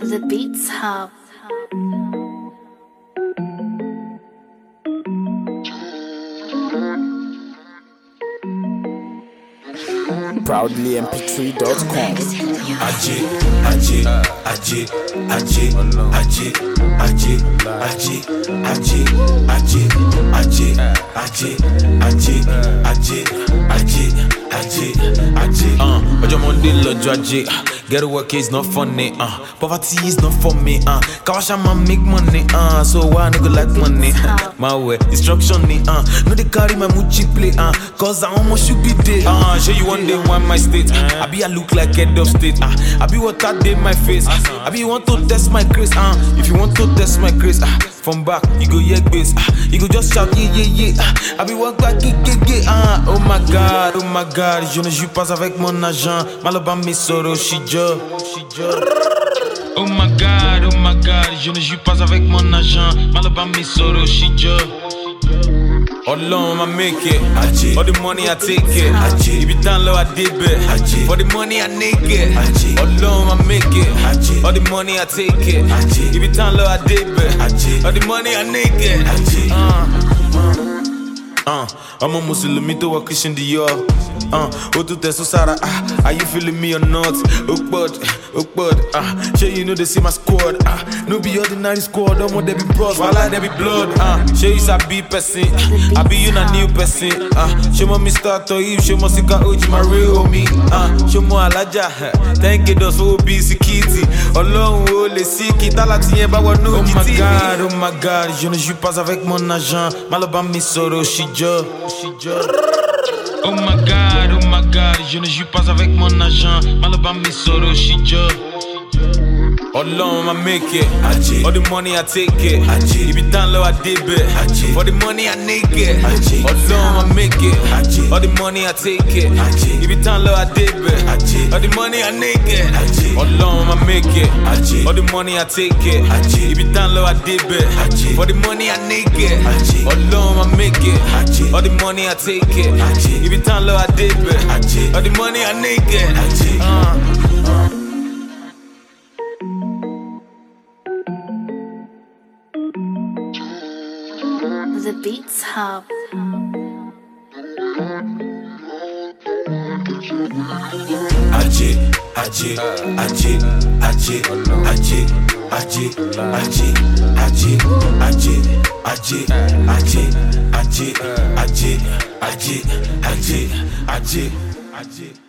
The Beats Hub. Proudly mp3.com. Ojo Monday lọ́jọ́ ajé, get work is not funny. Poverty is not for me. Kawasha man make money. So why no go like money? My way instruction ni. No they carry my Muchi play. Cause I almost should be there. Show you one day want my state. I be I look like head of state. I be what I did my face. I be you want to test my grace. If you want to test my grace, from back you go yeah bass. You go just shout yeah. I be walk back yeah. Oh my god, je ne joue pas avec mon agent. Maloba mes soros, shija. Oh my god, je ne joue pas avec mon agent. Maloba mes soros, shija. All alone I make it. For the money I take it. If you down low I did it. For the money I naked. All alone I make it. For the money I take it. If you down low I did it. For the money I naked. I'm a Muslim, me to a Christian Dior. Oh to test Sara, are you feeling me or not? Ukbud, sure you know they see my squad. No be ordinary squad, I'm what they be bros, while they be blood. Sure you sabi person, I be you na new person. Show me Mr. Toib, show me Sika Oji, my real homie. Show me Alaja, thank you those who be sikiti. Along où les siki, talatien ba wa no kiti. Oh my god, je ne joue pas avec mon agent. Maloba mi soro, shija. Oh my god, je ne joue pas avec mon agent. Maloba mi soro, shija. All alone I make it. All the money I take it. If you down low I did it. For the money I naked. All alone I make it. All the money I take it. If you down low I did it. All the money I naked. All alone I make it. All the money I take it. If you down low I did it. For the money I naked. All alone I make it. All the money I take it. If you down low I did it. All the money I naked. The Beats Hub. Ajé.